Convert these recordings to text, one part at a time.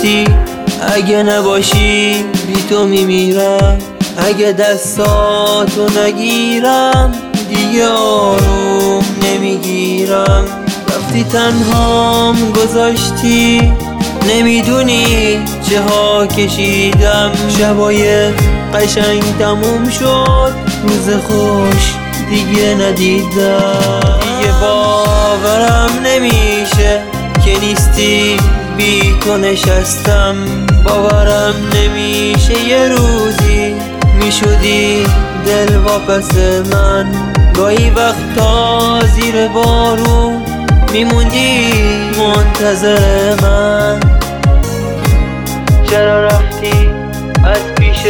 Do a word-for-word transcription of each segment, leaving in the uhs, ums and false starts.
میگفتی اگه نباشی بی تو میمیرم، اگه دستاتو نگیرم دیگه آروم نمیگیرم. رفتی تنهام گذاشتی، نمیدونی چه ها کشیدم. شبای قشنگ تموم شد، روز خوش دیگه ندیدم. دیگه باورم نمیشه که نیستی، بی تو نشستم. باورم نمیشه یه روزی میشدی دل واپس من. گاهی وقتا زیر بارون میموندی منتظر من. چرا رفتی از پیش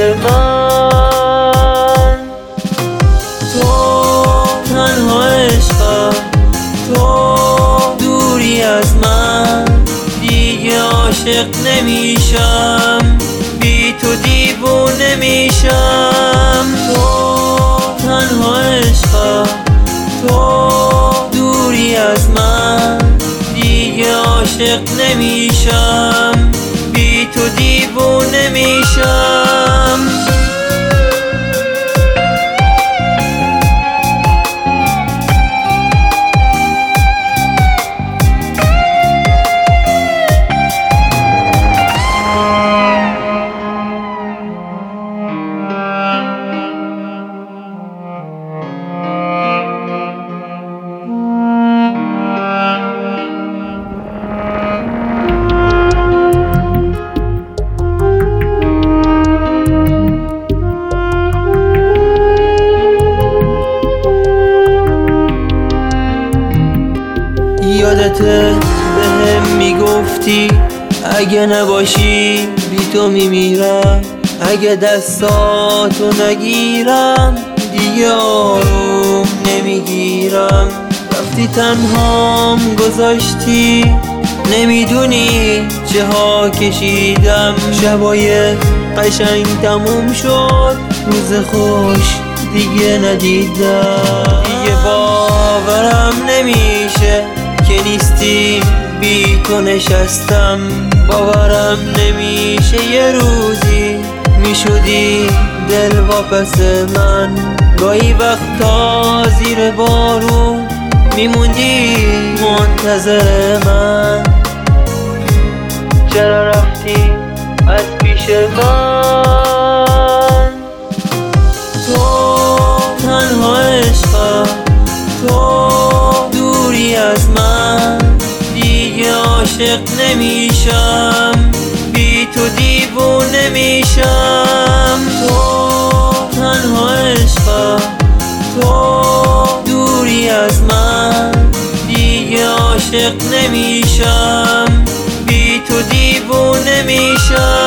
من؟ تو تنها عشقم، تو دوری از من. دیگه عاشق نمیشم، بی تو دیوونه میشم. تو تنها عشقم، تو دوری از من. دیگه عاشق نمیشم، بی تو دیوونه میشم. یادته بهم میگفتی اگه نباشی بی تو میمیرم، اگه دستاتو نگیرم دیگه آروم نمیگیرم. رفتی تنهام گذاشتی، نمیدونی چه ها کشیدم. شبای قشنگ تموم شد، روز خوش دیگه ندیدم. دیگه باورم نمیشه که نیستی، بی تو نشستم. باورم نمیشه یه روزی میشدی دل واپس من. گاهی وقتا زیر بارون میموندی منتظر من. چرا رفتی از پیش من؟ تو تنها عشقم، تو دوری از من. دیگه عاشق نمیشم، بی تو دیوونه میشم. تو تنها عشقم، تو دوری از من. دیگه عاشق نمیشم، بی تو دیوونه میشم.